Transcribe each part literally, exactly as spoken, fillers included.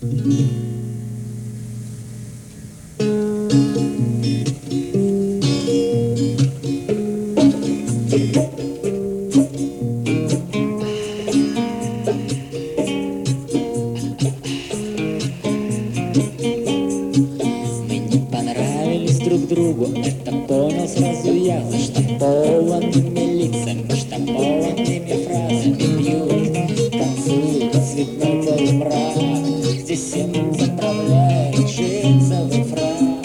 Друг другу, это понял сразу я. Заштампованными лицами, штампованными фразами бьют к концу цветной полумрак. Здесь всем заправляет джинсовый фрак.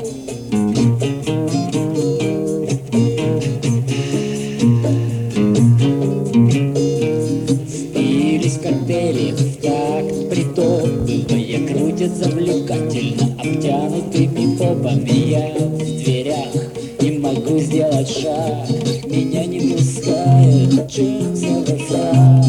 Спились коктейли в такт притопывая, крутят завлекательно обтянутыми попами. Я в дверях не могу сделать шаг, меня не пускает джинсовый фрак.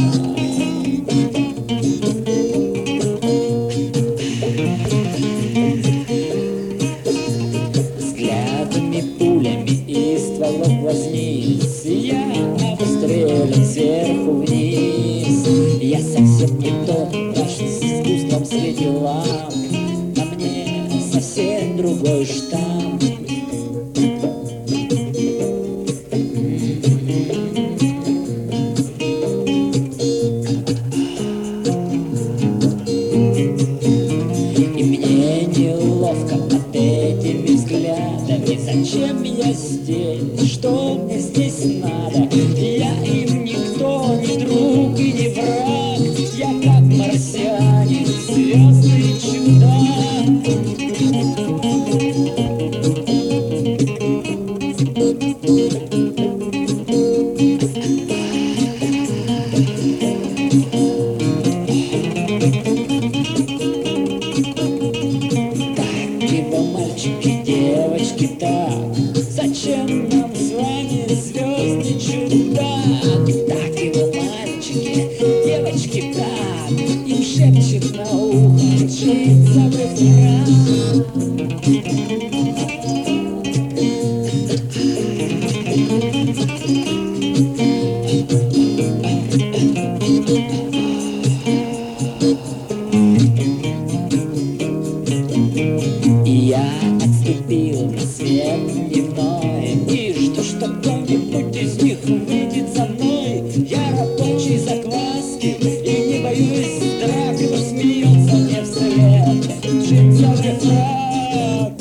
Взглядами, пулями из стволов глазниц я обстрелян сверху вниз. Я совсем не тот, наш с искусством в свете ламп. На мне совсем другой штамп. И мне неловко под этими взглядами. Зачем я здесь? Что мне здесь надо? Я им никто, ни друг и не враг. Я как марсианин, звездный чудак. Так его мальчики, девочки, так. Зачем нам с вами звездный чудак? Так его мальчики, девочки, так. Им шепчет на ухо джинсовый фрак. И я отступил на свет дневной и жду, что кто-нибудь из них увидит за мной. Я рабочий закваски и не боюсь драк, но смеется мне вслед джинсовый фрак.